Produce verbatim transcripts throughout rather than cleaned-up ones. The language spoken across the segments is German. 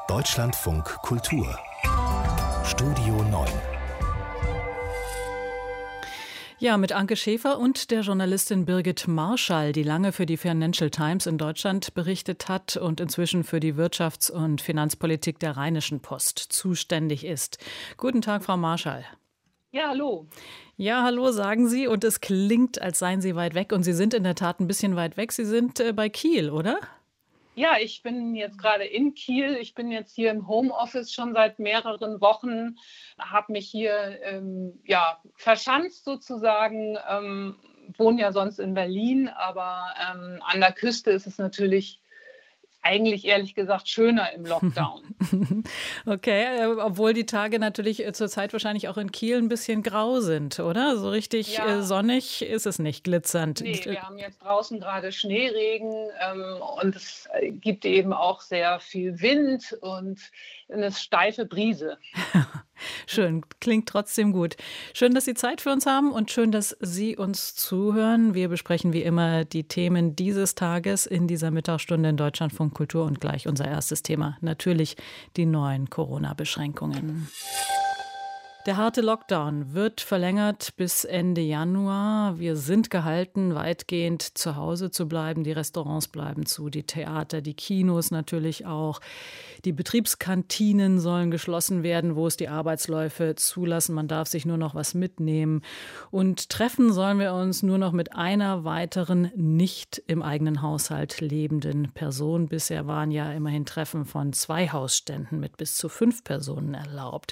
Deutschlandfunk Kultur Studio neun. Ja, mit Anke Schäfer und der Journalistin Birgit Marschall, die lange für die Financial Times in Deutschland berichtet hat und inzwischen für die Wirtschafts- und Finanzpolitik der Rheinischen Post zuständig ist. Guten Tag, Frau Marschall. Ja, hallo. Ja, hallo, sagen Sie. Und es klingt, als seien Sie weit weg. Und Sie sind in der Tat ein bisschen weit weg. Sie sind äh, bei Kiel, oder? Ja, ich bin jetzt gerade in Kiel. Ich bin jetzt hier im Homeoffice schon seit mehreren Wochen, habe mich hier ähm, ja, verschanzt sozusagen, ähm, wohne ja sonst in Berlin, aber ähm, an der Küste ist es natürlich eigentlich ehrlich gesagt schöner im Lockdown. Okay, äh, obwohl die Tage natürlich äh, zurzeit wahrscheinlich auch in Kiel ein bisschen grau sind, oder? So richtig Ja. äh, sonnig ist es nicht, glitzernd. Nee, wir haben jetzt draußen gerade Schneeregen ähm, und es gibt eben auch sehr viel Wind und eine steife Brise. Schön, klingt trotzdem gut. Schön, dass Sie Zeit für uns haben und schön, dass Sie uns zuhören. Wir besprechen wie immer die Themen dieses Tages in dieser Mittagsstunde in Deutschlandfunk Kultur und gleich unser erstes Thema, natürlich die neuen Corona-Beschränkungen. Der harte Lockdown wird verlängert bis Ende Januar. Wir sind gehalten, weitgehend zu Hause zu bleiben. Die Restaurants bleiben zu, die Theater, die Kinos natürlich auch. Die Betriebskantinen sollen geschlossen werden, wo es die Arbeitsläufe zulassen. Man darf sich nur noch was mitnehmen. Und treffen sollen wir uns nur noch mit einer weiteren nicht im eigenen Haushalt lebenden Person. Bisher waren ja immerhin Treffen von zwei Hausständen mit bis zu fünf Personen erlaubt.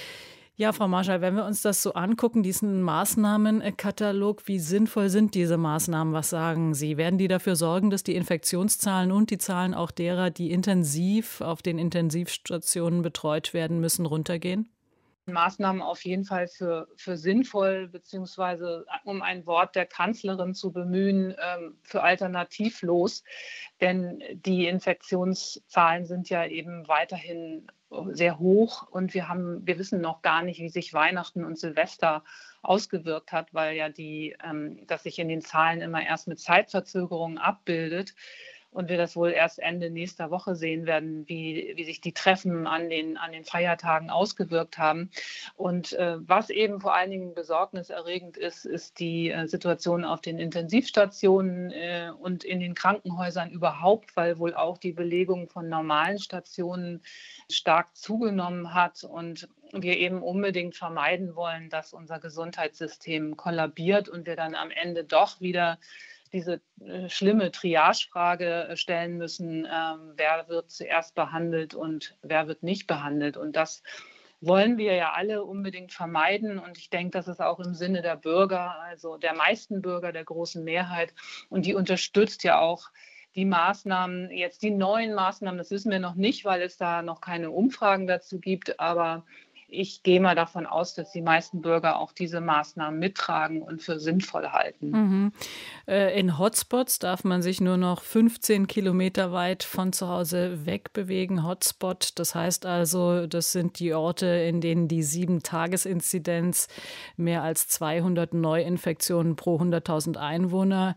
Ja, Frau Marschall, wenn wir uns das so angucken, diesen Maßnahmenkatalog, wie sinnvoll sind diese Maßnahmen? Was sagen Sie? Werden die dafür sorgen, dass die Infektionszahlen und die Zahlen auch derer, die intensiv auf den Intensivstationen betreut werden müssen, runtergehen? Maßnahmen auf jeden Fall für, für sinnvoll, beziehungsweise um ein Wort der Kanzlerin zu bemühen, ähm, für alternativlos. Denn die Infektionszahlen sind ja eben weiterhin sehr hoch und wir haben, wir wissen noch gar nicht, wie sich Weihnachten und Silvester ausgewirkt hat, weil ja die, ähm, das sich in den Zahlen immer erst mit Zeitverzögerungen abbildet. Und wir das wohl erst Ende nächster Woche sehen werden, wie, wie sich die Treffen an den, an den Feiertagen ausgewirkt haben. Und äh, was eben vor allen Dingen besorgniserregend ist, ist die äh, Situation auf den Intensivstationen äh, und in den Krankenhäusern überhaupt, weil wohl auch die Belegung von normalen Stationen stark zugenommen hat und wir eben unbedingt vermeiden wollen, dass unser Gesundheitssystem kollabiert und wir dann am Ende doch wieder diese äh, schlimme Triagefrage äh, stellen müssen, ähm, wer wird zuerst behandelt und wer wird nicht behandelt. Und das wollen wir ja alle unbedingt vermeiden. Und ich denke, das ist auch im Sinne der Bürger, also der meisten Bürger, der großen Mehrheit. Und die unterstützt ja auch die Maßnahmen, jetzt die neuen Maßnahmen, das wissen wir noch nicht, weil es da noch keine Umfragen dazu gibt, aber ich gehe mal davon aus, dass die meisten Bürger auch diese Maßnahmen mittragen und für sinnvoll halten. Mhm. Äh, in Hotspots darf man sich nur noch fünfzehn Kilometer weit von zu Hause wegbewegen. Hotspot, das heißt also, das sind die Orte, in denen die sieben-Tages-Inzidenz mehr als zweihundert Neuinfektionen pro hunderttausend Einwohner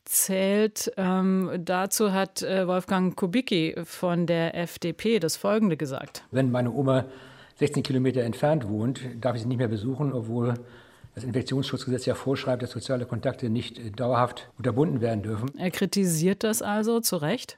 zählt. Ähm, dazu hat äh, Wolfgang Kubicki von der F D P das Folgende gesagt. Wenn meine Oma sechzehn Kilometer entfernt wohnt, darf ich sie nicht mehr besuchen, obwohl das Infektionsschutzgesetz ja vorschreibt, dass soziale Kontakte nicht dauerhaft unterbunden werden dürfen. Er kritisiert das also zu Recht?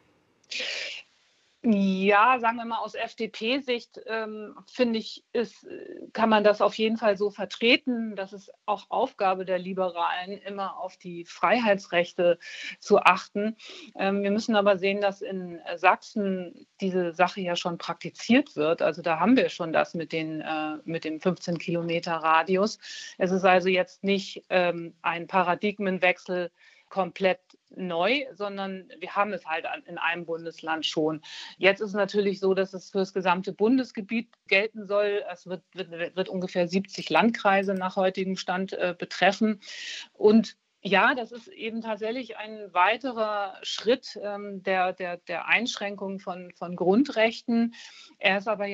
Ja, sagen wir mal aus F D P-Sicht, ähm, finde ich, ist, kann man das auf jeden Fall so vertreten. Das ist auch Aufgabe der Liberalen, immer auf die Freiheitsrechte zu achten. Ähm, wir müssen aber sehen, dass in Sachsen diese Sache ja schon praktiziert wird. Also da haben wir schon das mit, den, äh, mit dem fünfzehn Kilometer Radius. Es ist also jetzt nicht ähm, ein Paradigmenwechsel komplett neu, sondern wir haben es halt in einem Bundesland schon. Jetzt ist es natürlich so, dass es für das gesamte Bundesgebiet gelten soll. Es wird, wird, wird ungefähr siebzig Landkreise nach heutigem Stand äh, betreffen. Und ja, das ist eben tatsächlich ein weiterer Schritt ähm, der, der, der Einschränkung von, von Grundrechten. Er ist aber ja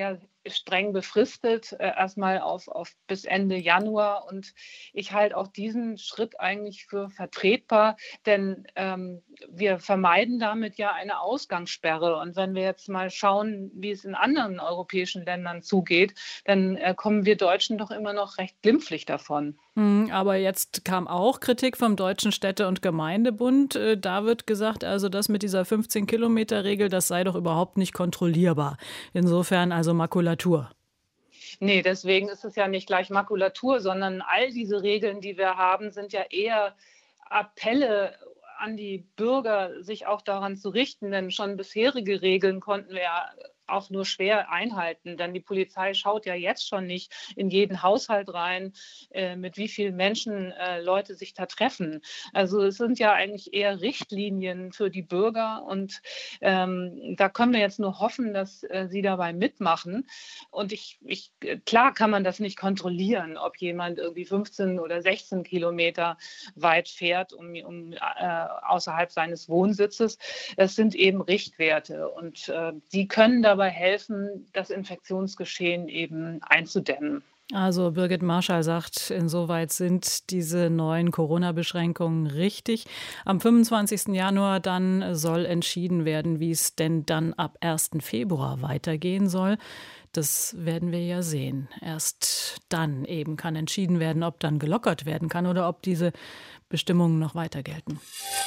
streng befristet, äh, erstmal auf, auf bis Ende Januar. Und ich halte auch diesen Schritt eigentlich für vertretbar, denn ähm, wir vermeiden damit ja eine Ausgangssperre. Und wenn wir jetzt mal schauen, wie es in anderen europäischen Ländern zugeht, dann äh, kommen wir Deutschen doch immer noch recht glimpflich davon. Aber jetzt kam auch Kritik vom Deutschen Städte- und Gemeindebund. Äh, Da wird gesagt, also das mit dieser fünfzehn-Kilometer-Regel, das sei doch überhaupt nicht kontrollierbar. Insofern also Makulatur. Nee, deswegen ist es ja nicht gleich Makulatur, sondern all diese Regeln, die wir haben, sind ja eher Appelle an die Bürger, sich auch daran zu richten. Denn schon bisherige Regeln konnten wir ja auch nur schwer einhalten, denn die Polizei schaut ja jetzt schon nicht in jeden Haushalt rein, äh, mit wie vielen Menschen äh, Leute sich da treffen. Also es sind ja eigentlich eher Richtlinien für die Bürger und ähm, da können wir jetzt nur hoffen, dass äh, sie dabei mitmachen. Und ich, ich, klar kann man das nicht kontrollieren, ob jemand irgendwie fünfzehn oder sechzehn Kilometer weit fährt, um, um äh, außerhalb seines Wohnsitzes. Es sind eben Richtwerte und äh, die können dabei helfen, das Infektionsgeschehen eben einzudämmen. Also Birgit Marschall sagt, insoweit sind diese neuen Corona-Beschränkungen richtig. Am fünfundzwanzigsten Januar dann soll entschieden werden, wie es denn dann ab ersten Februar weitergehen soll. Das werden wir ja sehen. Erst dann eben kann entschieden werden, ob dann gelockert werden kann oder ob diese Bestimmungen noch weiter gelten.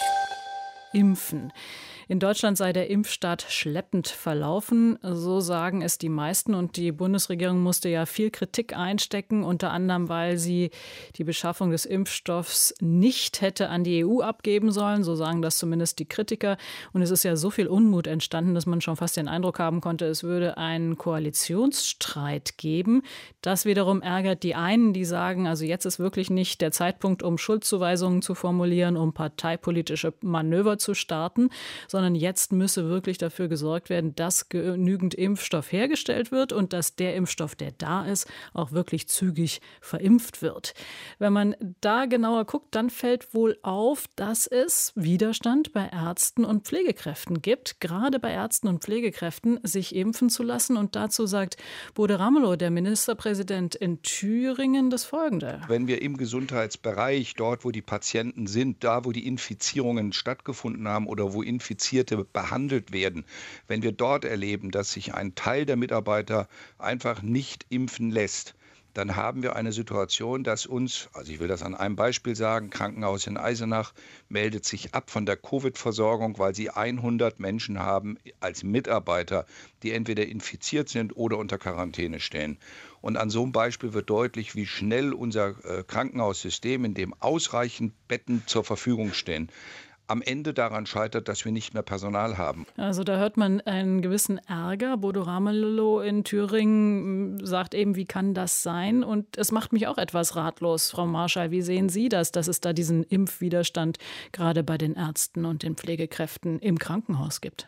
Impfen. In Deutschland sei der Impfstart schleppend verlaufen, so sagen es die meisten. Und die Bundesregierung musste ja viel Kritik einstecken, unter anderem, weil sie die Beschaffung des Impfstoffs nicht hätte an die E U abgeben sollen. So sagen das zumindest die Kritiker. Und es ist ja so viel Unmut entstanden, dass man schon fast den Eindruck haben konnte, es würde einen Koalitionsstreit geben. Das wiederum ärgert die einen, die sagen, also jetzt ist wirklich nicht der Zeitpunkt, um Schuldzuweisungen zu formulieren, um parteipolitische Manöver zu starten, sondern sondern jetzt müsse wirklich dafür gesorgt werden, dass genügend Impfstoff hergestellt wird und dass der Impfstoff, der da ist, auch wirklich zügig verimpft wird. Wenn man da genauer guckt, dann fällt wohl auf, dass es Widerstand bei Ärzten und Pflegekräften gibt, gerade bei Ärzten und Pflegekräften, sich impfen zu lassen. Und dazu sagt Bode Ramelow, der Ministerpräsident in Thüringen, das Folgende. Wenn wir im Gesundheitsbereich, dort wo die Patienten sind, da wo die Infizierungen stattgefunden haben oder wo Infizierte behandelt werden, wenn wir dort erleben, dass sich ein Teil der Mitarbeiter einfach nicht impfen lässt, dann haben wir eine Situation, dass uns, also ich will das an einem Beispiel sagen, Krankenhaus in Eisenach meldet sich ab von der Covid-Versorgung, weil sie hundert Menschen haben als Mitarbeiter, die entweder infiziert sind oder unter Quarantäne stehen. Und an so einem Beispiel wird deutlich, wie schnell unser äh, Krankenhaussystem, in dem ausreichend Betten zur Verfügung stehen, am Ende daran scheitert, dass wir nicht mehr Personal haben. Also da hört man einen gewissen Ärger. Bodo Ramelow in Thüringen sagt eben, wie kann das sein? Und es macht mich auch etwas ratlos, Frau Marschall. Wie sehen Sie das, dass es da diesen Impfwiderstand gerade bei den Ärzten und den Pflegekräften im Krankenhaus gibt?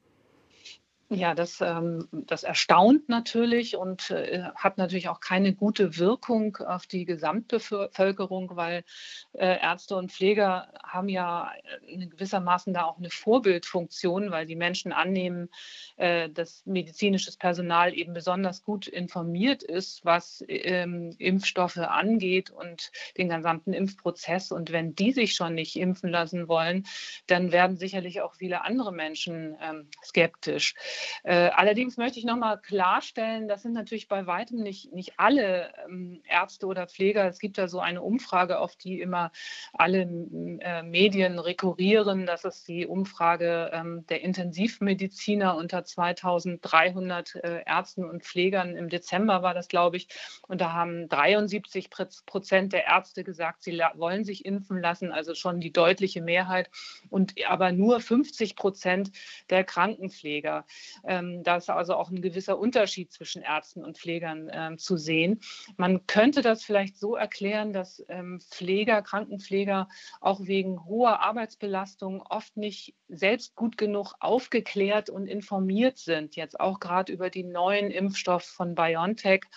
Ja, das, ähm, das erstaunt natürlich und äh, hat natürlich auch keine gute Wirkung auf die Gesamtbevölkerung, weil äh, Ärzte und Pfleger haben ja in gewissermaßen da auch eine Vorbildfunktion, weil die Menschen annehmen, äh, dass medizinisches Personal eben besonders gut informiert ist, was ähm, Impfstoffe angeht und den gesamten Impfprozess. Und wenn die sich schon nicht impfen lassen wollen, dann werden sicherlich auch viele andere Menschen ähm, skeptisch. Äh, allerdings möchte ich noch mal klarstellen, das sind natürlich bei weitem nicht, nicht alle ähm, Ärzte oder Pfleger. Es gibt da so eine Umfrage, auf die immer alle äh, Medien rekurrieren. Das ist die Umfrage ähm, der Intensivmediziner unter zweitausenddreihundert äh, Ärzten und Pflegern. Im Dezember war das, glaube ich. Und da haben dreiundsiebzig Prozent der Ärzte gesagt, sie wollen sich impfen lassen, also schon die deutliche Mehrheit. Und aber nur fünfzig Prozent der Krankenpfleger. Ähm, da ist also auch ein gewisser Unterschied zwischen Ärzten und Pflegern ähm, zu sehen. Man könnte das vielleicht so erklären, dass ähm, Pfleger, Krankenpfleger auch wegen hoher Arbeitsbelastung oft nicht selbst gut genug aufgeklärt und informiert sind. Jetzt auch gerade über den neuen Impfstoff von BioNTech.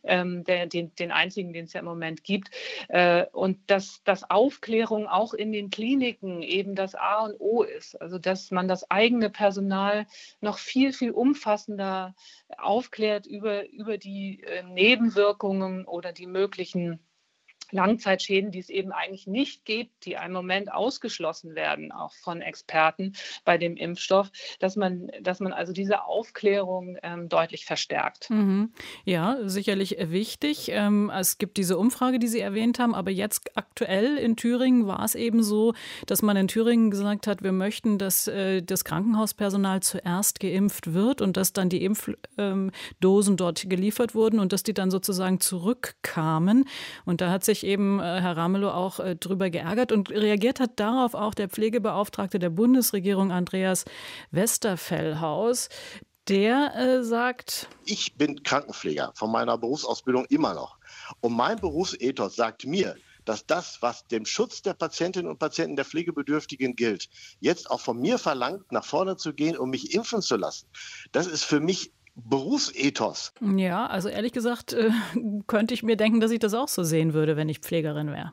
ähm, der, den, den einzigen, den es ja im Moment gibt. Äh, und dass, dass Aufklärung auch in den Kliniken eben das A und O ist. Also dass man das eigene Personal noch viel, viel umfassender aufklärt über, über die äh, Nebenwirkungen oder die möglichen Langzeitschäden, die es eben eigentlich nicht gibt, die im Moment ausgeschlossen werden, auch von Experten bei dem Impfstoff, dass man, dass man also diese Aufklärung ähm, deutlich verstärkt. Mhm. Ja, sicherlich wichtig. Ähm, es gibt diese Umfrage, die Sie erwähnt haben, aber jetzt aktuell in Thüringen war es eben so, dass man in Thüringen gesagt hat, wir möchten, dass äh, das Krankenhauspersonal zuerst geimpft wird und dass dann die Impfdosen ähm, dort geliefert wurden und dass die dann sozusagen zurückkamen. Und da hat sich eben äh, Herr Ramelow auch äh, drüber geärgert und reagiert hat darauf auch der Pflegebeauftragte der Bundesregierung, Andreas Westerfellhaus. Der äh, sagt: Ich bin Krankenpfleger von meiner Berufsausbildung immer noch. Und mein Berufsethos sagt mir, dass das, was dem Schutz der Patientinnen und Patienten, der Pflegebedürftigen gilt, jetzt auch von mir verlangt, nach vorne zu gehen und mich impfen zu lassen. Das ist für mich Berufsethos. Ja, also ehrlich gesagt äh, könnte ich mir denken, dass ich das auch so sehen würde, wenn ich Pflegerin wäre.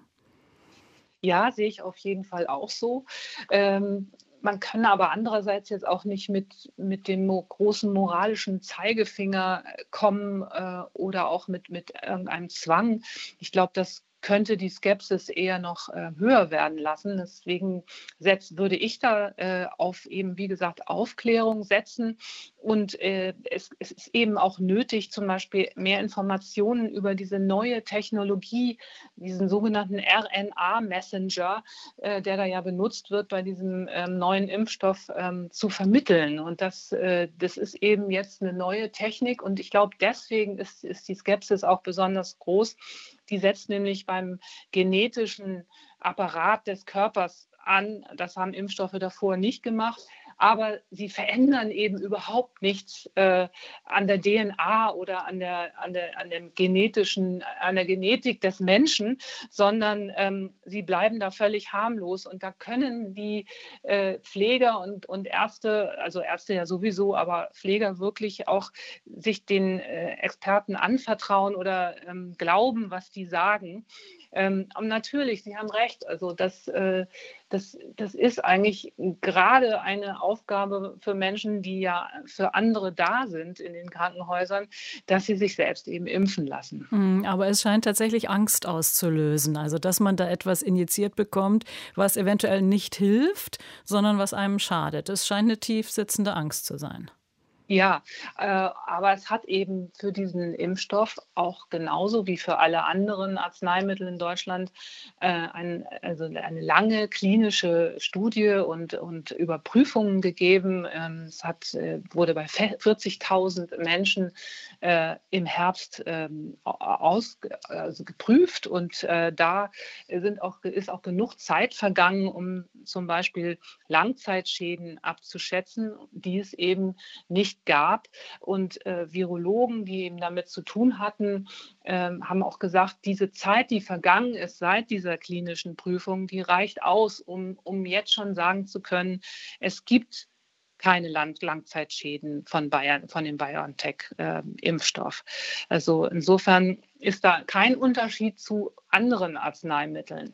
Ja, sehe ich auf jeden Fall auch so. Ähm, man kann aber andererseits jetzt auch nicht mit, mit dem mo- großen moralischen Zeigefinger kommen äh, oder auch mit, mit irgendeinem Zwang. Ich glaube, das könnte die Skepsis eher noch äh, höher werden lassen. Deswegen setz, würde ich da äh, auf eben, wie gesagt, Aufklärung setzen. Und äh, es, es ist eben auch nötig, zum Beispiel mehr Informationen über diese neue Technologie, diesen sogenannten R N A-Messenger, äh, der da ja benutzt wird bei diesem ähm, neuen Impfstoff, ähm, zu vermitteln. Und das, äh, das ist eben jetzt eine neue Technik. Und ich glaube, deswegen ist, ist die Skepsis auch besonders groß. Die setzt nämlich beim genetischen Apparat des Körpers an. Das haben Impfstoffe davor nicht gemacht. Aber sie verändern eben überhaupt nichts äh, an der D N A oder an der, an der, an dem genetischen, an der Genetik des Menschen, sondern ähm, sie bleiben da völlig harmlos. Und da können die äh, Pfleger und, und Ärzte, also Ärzte ja sowieso, aber Pfleger wirklich auch sich den äh, Experten anvertrauen oder ähm, glauben, was die sagen. Ähm, und natürlich, Sie haben recht, also das, äh, das, das ist eigentlich gerade eine Aufgabe für Menschen, die ja für andere da sind in den Krankenhäusern, dass sie sich selbst eben impfen lassen. Aber es scheint tatsächlich Angst auszulösen, also dass man da etwas injiziert bekommt, was eventuell nicht hilft, sondern was einem schadet. Es scheint eine tief sitzende Angst zu sein. Ja, äh, aber es hat eben für diesen Impfstoff auch genauso wie für alle anderen Arzneimittel in Deutschland äh, ein, also eine lange klinische Studie und, und Überprüfungen gegeben. Ähm, es hat, äh, wurde bei vierzigtausend Menschen äh, im Herbst ähm, aus, also geprüft und äh, da sind auch, ist auch genug Zeit vergangen, um zum Beispiel Langzeitschäden abzuschätzen, die es eben nicht gab. Und äh, Virologen, die eben damit zu tun hatten, äh, haben auch gesagt, diese Zeit, die vergangen ist seit dieser klinischen Prüfung, die reicht aus, um, um jetzt schon sagen zu können, es gibt keine Lang- Langzeitschäden von Bayern, von dem BioNTech-Impfstoff. Äh, also insofern ist da kein Unterschied zu anderen Arzneimitteln.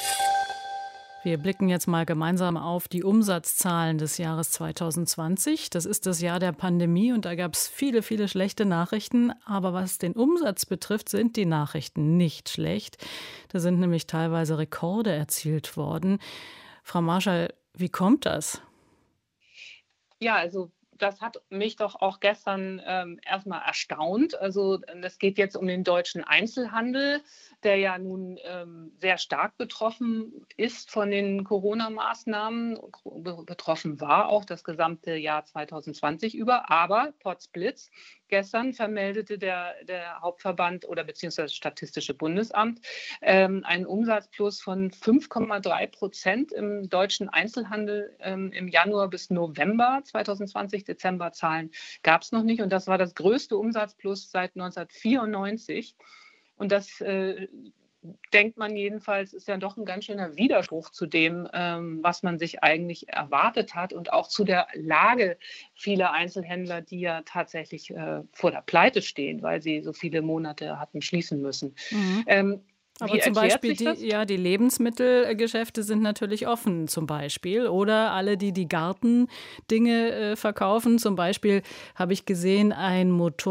Wir blicken jetzt mal gemeinsam auf die Umsatzzahlen des Jahres zwanzig zwanzig. Das ist das Jahr der Pandemie und da gab es viele, viele schlechte Nachrichten. Aber was den Umsatz betrifft, sind die Nachrichten nicht schlecht. Da sind nämlich teilweise Rekorde erzielt worden. Frau Marschall, wie kommt das? Ja, also das hat mich doch auch gestern ähm, erstmal erstaunt. Also es geht jetzt um den deutschen Einzelhandel, der ja nun ähm, sehr stark betroffen ist von den Corona-Maßnahmen, betroffen war auch das gesamte Jahr zwanzig zwanzig über. Aber potzblitz, gestern vermeldete der, der Hauptverband oder beziehungsweise das Statistische Bundesamt ähm, einen Umsatzplus von fünf Komma drei Prozent im deutschen Einzelhandel ähm, im Januar bis November zwanzig zwanzig. Dezemberzahlen gab es noch nicht und das war das größte Umsatzplus seit neunzehnhundertvierundneunzig. Und das äh, denkt man jedenfalls, ist ja doch ein ganz schöner Widerspruch zu dem, ähm, was man sich eigentlich erwartet hat und auch zu der Lage vieler Einzelhändler, die ja tatsächlich äh, vor der Pleite stehen, weil sie so viele Monate hatten schließen müssen. Mhm. Ähm, Aber zum Beispiel die, ja, die Lebensmittelgeschäfte sind natürlich offen zum Beispiel. Oder alle, die die Gartendinge äh, verkaufen. Zum Beispiel habe ich gesehen, ein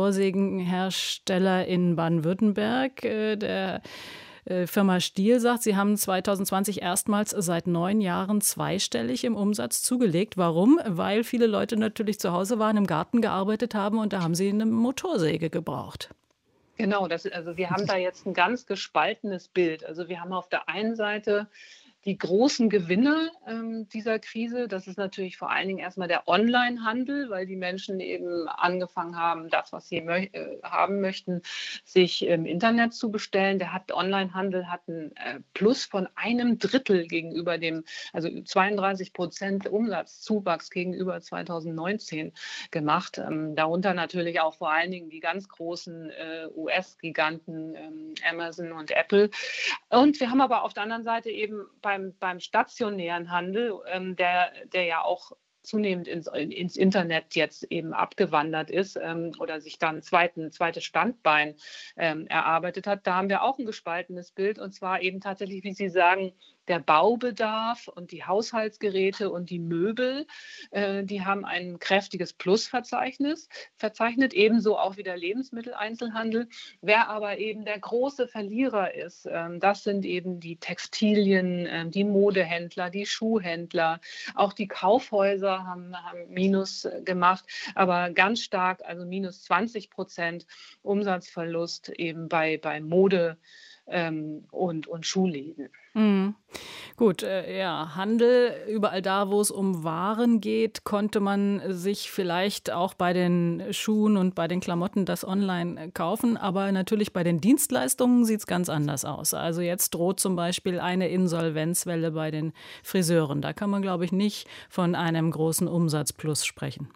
Motorsägenhersteller in Baden-Württemberg, äh, der äh, Firma Stihl, sagt, sie haben zwanzig zwanzig erstmals seit neun Jahren zweistellig im Umsatz zugelegt. Warum? Weil viele Leute natürlich zu Hause waren, im Garten gearbeitet haben und da haben sie eine Motorsäge gebraucht. Genau, das, also wir haben da jetzt ein ganz gespaltenes Bild. Also wir haben auf der einen Seite die großen Gewinner ähm, dieser Krise. Das ist natürlich vor allen Dingen erstmal der Onlinehandel, weil die Menschen eben angefangen haben, das, was sie mö- äh, haben möchten, sich im Internet zu bestellen. Der hat, Onlinehandel hat ein äh, Plus von einem Drittel gegenüber dem, also zweiunddreißig Prozent Umsatzzuwachs gegenüber zweitausendneunzehn gemacht. Ähm, darunter natürlich auch vor allen Dingen die ganz großen äh, U S-Giganten ähm, Amazon und Apple. Und wir haben aber auf der anderen Seite eben bei Beim, beim stationären Handel, ähm, der, der ja auch zunehmend ins, ins Internet jetzt eben abgewandert ist ähm, oder sich dann ein zweiten, zweites Standbein ähm, erarbeitet hat, da haben wir auch ein gespaltenes Bild. Und zwar eben tatsächlich, wie Sie sagen, der Baubedarf und die Haushaltsgeräte und die Möbel, äh, die haben ein kräftiges Plusverzeichnis verzeichnet, ebenso auch wie der Lebensmitteleinzelhandel. Wer aber eben der große Verlierer ist, ähm, das sind eben die Textilien, äh, die Modehändler, die Schuhhändler, auch die Kaufhäuser haben, haben Minus gemacht, aber ganz stark, also minus zwanzig Prozent Umsatzverlust eben bei, bei Mode ähm, und, und Schuhläden. Mhm. Gut, äh, ja, Handel, überall da, wo es um Waren geht, konnte man sich vielleicht auch bei den Schuhen und bei den Klamotten das online kaufen. Aber natürlich bei den Dienstleistungen sieht es ganz anders aus. Also jetzt droht zum Beispiel eine Insolvenzwelle bei den Friseuren. Da kann man, glaube ich, nicht von einem großen Umsatzplus sprechen.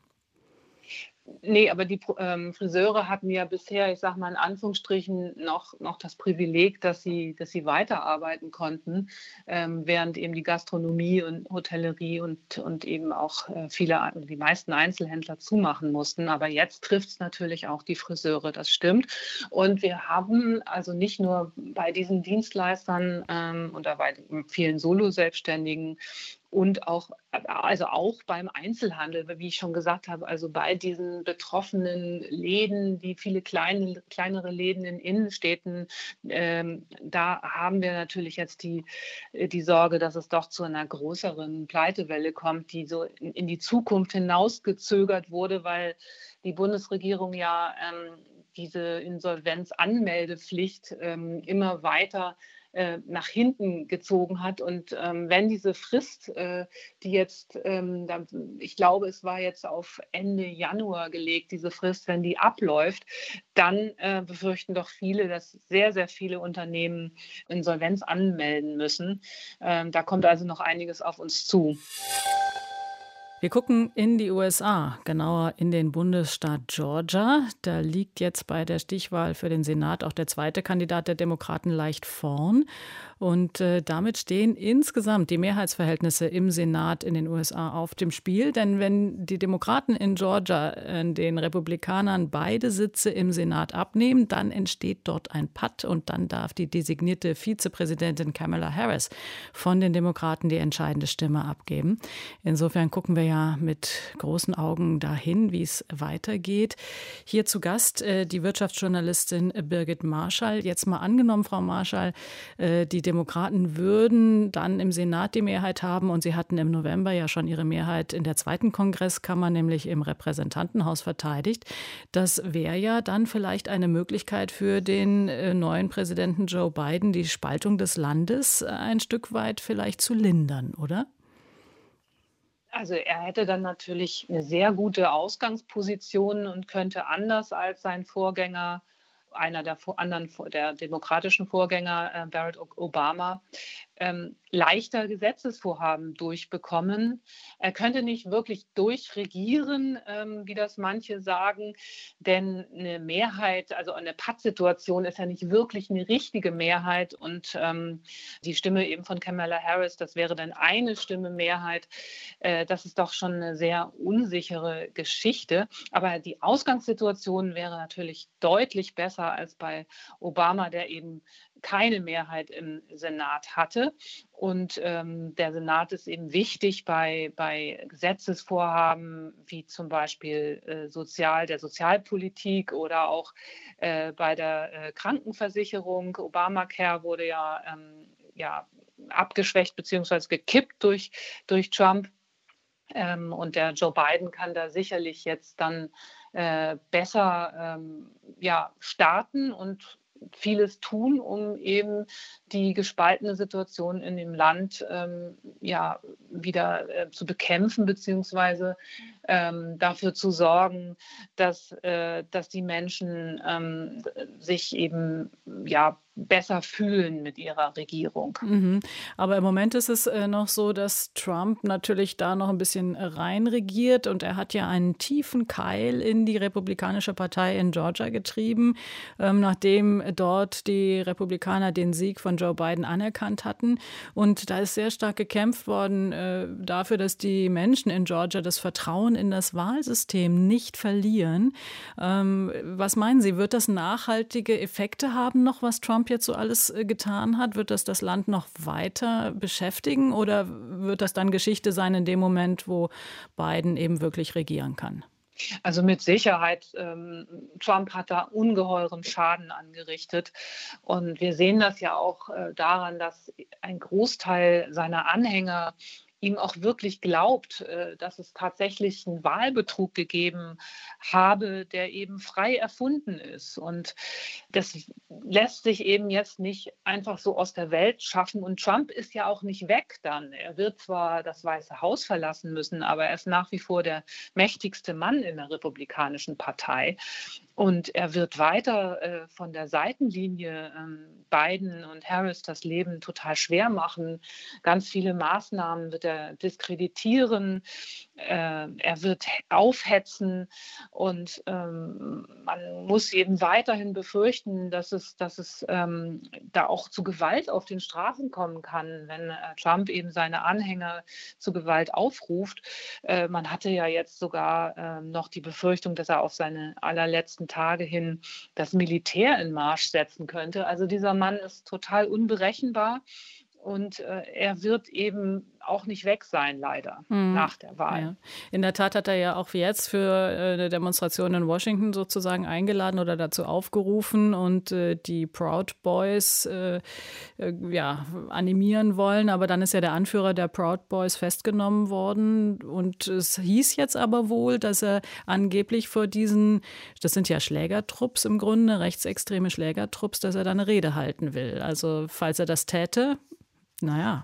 Nee, aber die ähm, Friseure hatten ja bisher, ich sage mal in Anführungsstrichen, noch, noch das Privileg, dass sie, dass sie weiterarbeiten konnten, ähm, während eben die Gastronomie und Hotellerie und, und eben auch äh, viele, die meisten Einzelhändler zumachen mussten. Aber jetzt trifft es natürlich auch die Friseure, das stimmt. Und wir haben also nicht nur bei diesen Dienstleistern ähm, oder bei vielen Solo-Selbstständigen und auch, also auch beim Einzelhandel, wie ich schon gesagt habe, also bei diesen betroffenen Läden, die viele kleine, kleinere Läden in Innenstädten, ähm, da haben wir natürlich jetzt die, die Sorge, dass es doch zu einer größeren Pleitewelle kommt, die so in, in die Zukunft hinausgezögert wurde, weil die Bundesregierung ja ähm, diese Insolvenzanmeldepflicht ähm, immer weiter nach hinten gezogen hat. Und ähm, wenn diese Frist, äh, die jetzt, ähm, da, ich glaube, es war jetzt auf Ende Januar gelegt, diese Frist, wenn die abläuft, dann äh, befürchten doch viele, dass sehr, sehr viele Unternehmen Insolvenz anmelden müssen. Ähm, da kommt also noch einiges auf uns zu. Wir gucken in die U S A, genauer in den Bundesstaat Georgia. Da liegt jetzt bei der Stichwahl für den Senat auch der zweite Kandidat der Demokraten leicht vorn. Und äh, damit stehen insgesamt die Mehrheitsverhältnisse im Senat in den U S A auf dem Spiel. Denn wenn die Demokraten in Georgia äh, den Republikanern beide Sitze im Senat abnehmen, dann entsteht dort ein Patt und dann darf die designierte Vizepräsidentin Kamala Harris von den Demokraten die entscheidende Stimme abgeben. Insofern gucken wir ja mit großen Augen dahin, wie es weitergeht. Hier zu Gast äh, die Wirtschaftsjournalistin Birgit Marschall. Jetzt mal angenommen, Frau Marschall, äh, die Demokraten würden dann im Senat die Mehrheit haben und sie hatten im November ja schon ihre Mehrheit in der zweiten Kongresskammer, nämlich im Repräsentantenhaus verteidigt. Das wäre ja dann vielleicht eine Möglichkeit für den äh, neuen Präsidenten Joe Biden, die Spaltung des Landes ein Stück weit vielleicht zu lindern, oder? Also er hätte dann natürlich eine sehr gute Ausgangsposition und könnte anders als sein Vorgänger einer der anderen, der demokratischen Vorgänger, äh, Barack Obama, ähm, leichter Gesetzesvorhaben durchbekommen. Er könnte nicht wirklich durchregieren, ähm, wie das manche sagen, denn eine Mehrheit, also eine Pattsituation ist ja nicht wirklich eine richtige Mehrheit und ähm, die Stimme eben von Kamala Harris, das wäre dann eine Stimme Mehrheit. Äh, das ist doch schon eine sehr unsichere Geschichte. Aber die Ausgangssituation wäre natürlich deutlich besser als bei Obama, der eben keine Mehrheit im Senat hatte. Und ähm, der Senat ist eben wichtig bei, bei Gesetzesvorhaben wie zum Beispiel äh, Sozial, der Sozialpolitik oder auch äh, bei der äh, Krankenversicherung. Obamacare wurde ja, ähm, ja abgeschwächt bzw. gekippt durch, durch Trump. Ähm, und der Joe Biden kann da sicherlich jetzt dann äh, besser ähm, ja, starten und vieles tun, um eben die gespaltene Situation in dem Land ähm, ja, wieder äh, zu bekämpfen, beziehungsweise ähm, dafür zu sorgen, dass, äh, dass die Menschen ähm, sich eben ja, besser fühlen mit ihrer Regierung. Mhm. Aber im Moment ist es äh, noch so, dass Trump natürlich da noch ein bisschen rein regiert und er hat ja einen tiefen Keil in die Republikanische Partei in Georgia getrieben, ähm, nachdem dort die Republikaner den Sieg von Joe Biden anerkannt hatten. Und da ist sehr stark gekämpft worden äh, dafür, dass die Menschen in Georgia das Vertrauen in das Wahlsystem nicht verlieren. Ähm, was meinen Sie, wird das nachhaltige Effekte haben noch, was Trump jetzt so alles getan hat? Wird das das Land noch weiter beschäftigen oder wird das dann Geschichte sein in dem Moment, wo Biden eben wirklich regieren kann? Also mit Sicherheit, ähm, Trump hat da ungeheuren Schaden angerichtet. Und wir sehen das ja auch äh, daran, dass ein Großteil seiner Anhänger ihm auch wirklich glaubt, dass es tatsächlich einen Wahlbetrug gegeben habe, der eben frei erfunden ist. Und das lässt sich eben jetzt nicht einfach so aus der Welt schaffen. Und Trump ist ja auch nicht weg dann. Er wird zwar das Weiße Haus verlassen müssen, aber er ist nach wie vor der mächtigste Mann in der Republikanischen Partei. Und er wird weiter äh, von der Seitenlinie ähm, Biden und Harris das Leben total schwer machen. Ganz viele Maßnahmen wird er diskreditieren. Äh, er wird aufhetzen. Und ähm, man muss eben weiterhin befürchten, dass es, dass es ähm, da auch zu Gewalt auf den Straßen kommen kann, wenn äh, Trump eben seine Anhänger zu Gewalt aufruft. Äh, man hatte ja jetzt sogar äh, noch die Befürchtung, dass er auf seine allerletzten Tage hin das Militär in Marsch setzen könnte. Also dieser Mann ist total unberechenbar und äh, er wird eben auch nicht weg sein, leider, hm. nach der Wahl. Ja. In der Tat hat er ja auch jetzt für äh, eine Demonstration in Washington sozusagen eingeladen oder dazu aufgerufen und äh, die Proud Boys äh, äh, ja, animieren wollen. Aber dann ist ja der Anführer der Proud Boys festgenommen worden. Und es hieß jetzt aber wohl, dass er angeblich vor diesen, das sind ja Schlägertrupps im Grunde, rechtsextreme Schlägertrupps, dass er da eine Rede halten will. Also falls er das täte, naja.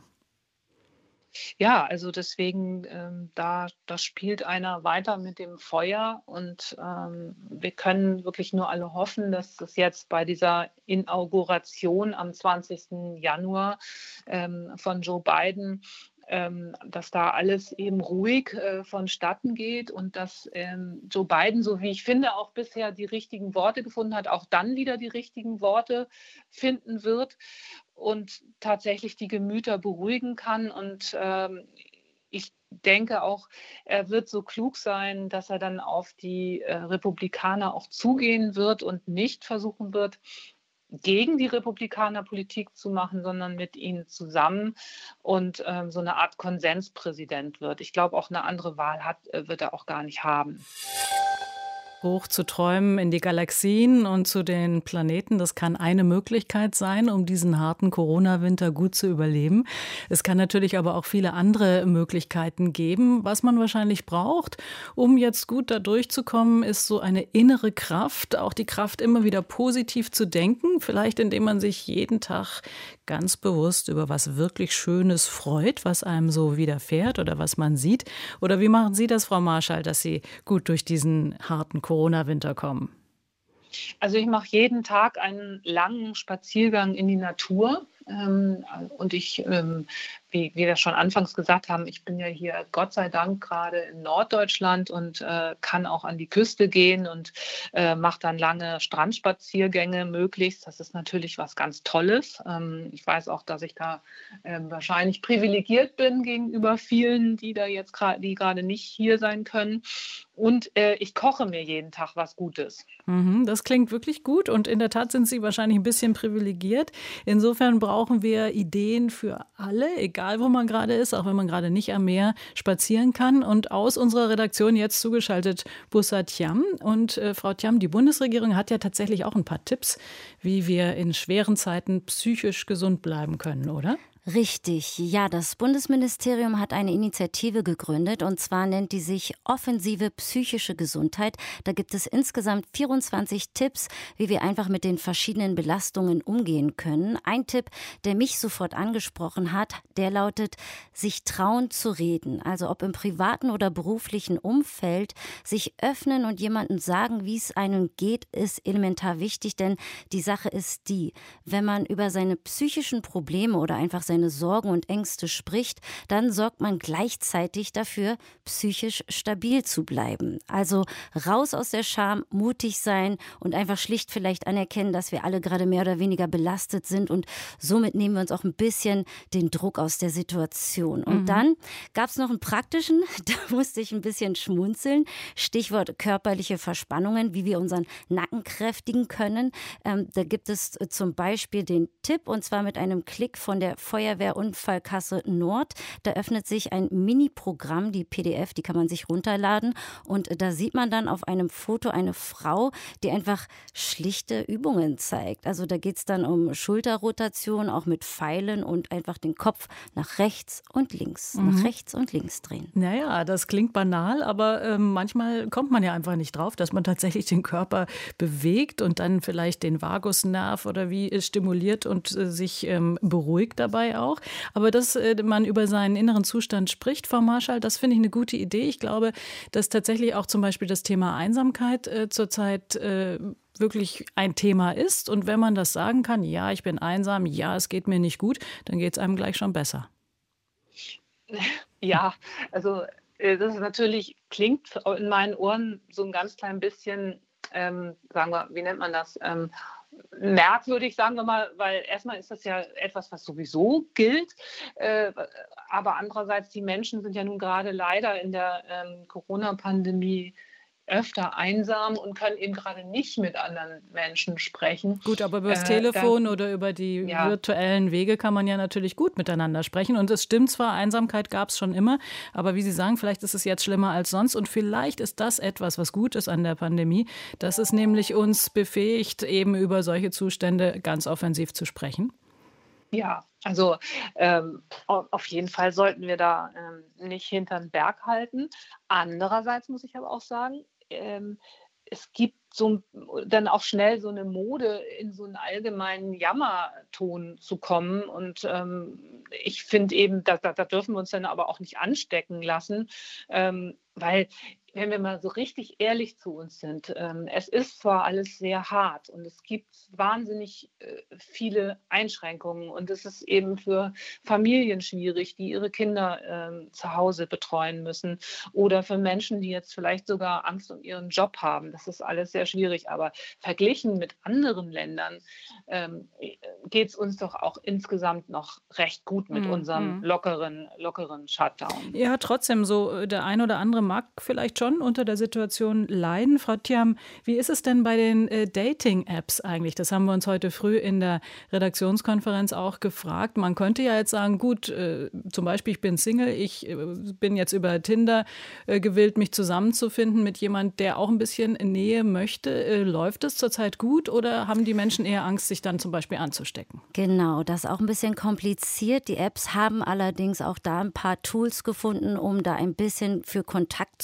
Ja, also deswegen, ähm, da, da spielt einer weiter mit dem Feuer und ähm, wir können wirklich nur alle hoffen, dass das jetzt bei dieser Inauguration am zwanzigsten Januar ähm, von Joe Biden, ähm, dass da alles eben ruhig äh, vonstatten geht und dass ähm, Joe Biden, so wie ich finde, auch bisher die richtigen Worte gefunden hat, auch dann wieder die richtigen Worte finden wird und tatsächlich die Gemüter beruhigen kann. Und ähm, ich denke auch, er wird so klug sein, dass er dann auf die äh, Republikaner auch zugehen wird und nicht versuchen wird, gegen die Republikaner Politik zu machen, sondern mit ihnen zusammen und ähm, so eine Art Konsenspräsident wird. Ich glaube, auch eine andere Wahl hat, äh, wird er auch gar nicht haben. Hoch zu träumen in die Galaxien und zu den Planeten, das kann eine Möglichkeit sein, um diesen harten Corona-Winter gut zu überleben. Es kann natürlich aber auch viele andere Möglichkeiten geben. Was man wahrscheinlich braucht, um jetzt gut da durchzukommen, ist so eine innere Kraft, auch die Kraft, immer wieder positiv zu denken, vielleicht indem man sich jeden Tag ganz bewusst über was wirklich Schönes freut, was einem so widerfährt oder was man sieht. Oder wie machen Sie das, Frau Marschall, dass Sie gut durch diesen harten Corona-Winter kommen? Also ich mache jeden Tag einen langen Spaziergang in die Natur. Ähm, und ich, ähm, wie, wie wir schon anfangs gesagt haben, ich bin ja hier Gott sei Dank gerade in Norddeutschland und äh, kann auch an die Küste gehen und äh, mache dann lange Strandspaziergänge möglichst. Das ist natürlich was ganz Tolles. Ähm, ich weiß auch, dass ich da äh, wahrscheinlich privilegiert bin gegenüber vielen, die da jetzt gerade, die gerade nicht hier sein können. Und äh, ich koche mir jeden Tag was Gutes. Mhm, das klingt wirklich gut und in der Tat sind Sie wahrscheinlich ein bisschen privilegiert. Insofern brauchen wir Ideen für alle, egal wo man gerade ist, auch wenn man gerade nicht am Meer spazieren kann. Und aus unserer Redaktion jetzt zugeschaltet Bussa Thiam. Und äh, Frau Thiam, die Bundesregierung hat ja tatsächlich auch ein paar Tipps, wie wir in schweren Zeiten psychisch gesund bleiben können, oder? Richtig, ja, das Bundesministerium hat eine Initiative gegründet und zwar nennt die sich Offensive psychische Gesundheit. Da gibt es insgesamt vierundzwanzig Tipps, wie wir einfach mit den verschiedenen Belastungen umgehen können. Ein Tipp, der mich sofort angesprochen hat, der lautet, sich trauen zu reden. Also ob im privaten oder beruflichen Umfeld, sich öffnen und jemandem sagen, wie es einem geht, ist elementar wichtig, denn die Sache ist die, wenn man über seine psychischen Probleme oder einfach seine seine Sorgen und Ängste spricht, dann sorgt man gleichzeitig dafür, psychisch stabil zu bleiben. Also raus aus der Scham, mutig sein und einfach schlicht vielleicht anerkennen, dass wir alle gerade mehr oder weniger belastet sind und somit nehmen wir uns auch ein bisschen den Druck aus der Situation. Und mhm. dann gab es noch einen praktischen, da musste ich ein bisschen schmunzeln, Stichwort körperliche Verspannungen, wie wir unseren Nacken kräftigen können. Ähm, da gibt es zum Beispiel den Tipp, und zwar mit einem Klick von der Feuerwehrunfallkasse Nord. Da öffnet sich ein Mini-Programm, die P D F, die kann man sich runterladen. Und da sieht man dann auf einem Foto eine Frau, die einfach schlichte Übungen zeigt. Also da geht es dann um Schulterrotation, auch mit Pfeilen und einfach den Kopf nach rechts und links, mhm. nach rechts und links drehen. Naja, das klingt banal, aber äh, manchmal kommt man ja einfach nicht drauf, dass man tatsächlich den Körper bewegt und dann vielleicht den Vagusnerv oder wie äh, stimuliert und äh, sich ähm, beruhigt dabei auch. Aber dass äh, man über seinen inneren Zustand spricht, Frau Marschall, das finde ich eine gute Idee. Ich glaube, dass tatsächlich auch zum Beispiel das Thema Einsamkeit äh, zurzeit äh, wirklich ein Thema ist. Und wenn man das sagen kann, ja, ich bin einsam, ja, es geht mir nicht gut, dann geht es einem gleich schon besser. Ja, also das ist natürlich, klingt in meinen Ohren so ein ganz klein bisschen, ähm, sagen wir, wie nennt man das, ähm, merkwürdig, sagen wir mal, weil erstmal ist das ja etwas, was sowieso gilt, äh, aber andererseits, die Menschen sind ja nun gerade leider in der ähm, Corona-Pandemie öfter einsam und können eben gerade nicht mit anderen Menschen sprechen. Gut, aber über das äh, Telefon dann, oder über die ja. virtuellen Wege kann man ja natürlich gut miteinander sprechen. Und es stimmt zwar, Einsamkeit gab es schon immer, aber wie Sie sagen, vielleicht ist es jetzt schlimmer als sonst. Und vielleicht ist das etwas, was gut ist an der Pandemie, dass es nämlich uns befähigt, eben über solche Zustände ganz offensiv zu sprechen. Ja, also ähm, auf jeden Fall sollten wir da ähm, nicht hinterm Berg halten. Andererseits muss ich aber auch sagen, ähm, es gibt so dann auch schnell so eine Mode, in so einen allgemeinen Jammerton zu kommen. Und ähm, ich finde eben, da, da, da dürfen wir uns dann aber auch nicht anstecken lassen, ähm, weil wenn wir mal so richtig ehrlich zu uns sind, ähm, es ist zwar alles sehr hart und es gibt wahnsinnig äh, viele Einschränkungen und es ist eben für Familien schwierig, die ihre Kinder ähm, zu Hause betreuen müssen oder für Menschen, die jetzt vielleicht sogar Angst um ihren Job haben. Das ist alles sehr schwierig, aber verglichen mit anderen Ländern ähm, geht es uns doch auch insgesamt noch recht gut mit mhm. unserem lockeren, lockeren Shutdown. Ja, trotzdem, so der ein oder andere mag vielleicht schon unter der Situation leiden. Frau Thiam, wie ist es denn bei den äh, Dating-Apps eigentlich? Das haben wir uns heute früh in der Redaktionskonferenz auch gefragt. Man könnte ja jetzt sagen, gut, äh, zum Beispiel ich bin Single, ich äh, bin jetzt über Tinder äh, gewillt, mich zusammenzufinden mit jemand, der auch ein bisschen Nähe möchte. Äh, läuft es zurzeit gut oder haben die Menschen eher Angst, sich dann zum Beispiel anzustecken? Genau, das ist auch ein bisschen kompliziert. Die Apps haben allerdings auch da ein paar Tools gefunden, um da ein bisschen für Kontakt zu sorgen.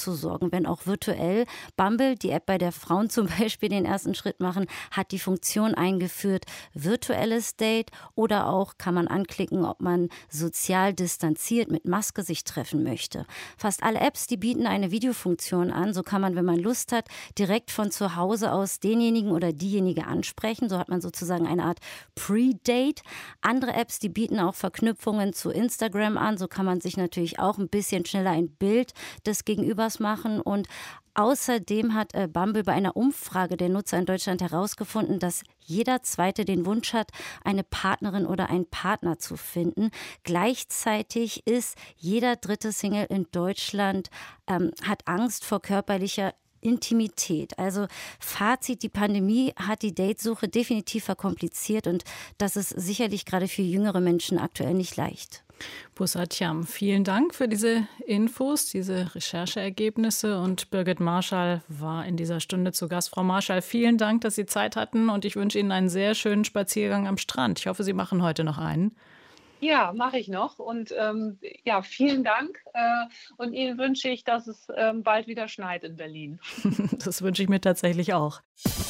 machen, wenn auch virtuell. Bumble, die App, bei der Frauen zum Beispiel den ersten Schritt machen, hat die Funktion eingeführt, virtuelles Date, oder auch kann man anklicken, ob man sozial distanziert mit Maske sich treffen möchte. Fast alle Apps, die bieten eine Videofunktion an. So kann man, wenn man Lust hat, direkt von zu Hause aus denjenigen oder diejenige ansprechen. So hat man sozusagen eine Art Pre-Date. Andere Apps, die bieten auch Verknüpfungen zu Instagram an. So kann man sich natürlich auch ein bisschen schneller ein Bild des Gegenübers machen. Und außerdem hat äh, Bumble bei einer Umfrage der Nutzer in Deutschland herausgefunden, dass jeder Zweite den Wunsch hat, eine Partnerin oder einen Partner zu finden. Gleichzeitig ist jeder dritte Single in Deutschland, ähm, hat Angst vor körperlicher Intimität. Also Fazit, die Pandemie hat die Datesuche definitiv verkompliziert und das ist sicherlich gerade für jüngere Menschen aktuell nicht leicht. Bussard Thiam, vielen Dank für diese Infos, diese Rechercheergebnisse, und Birgit Marschall war in dieser Stunde zu Gast. Frau Marschall, vielen Dank, dass Sie Zeit hatten, und ich wünsche Ihnen einen sehr schönen Spaziergang am Strand. Ich hoffe, Sie machen heute noch einen. Ja, mache ich noch. Und ähm, ja, vielen Dank. Äh, und Ihnen wünsche ich, dass es ähm, bald wieder schneit in Berlin. Das wünsche ich mir tatsächlich auch.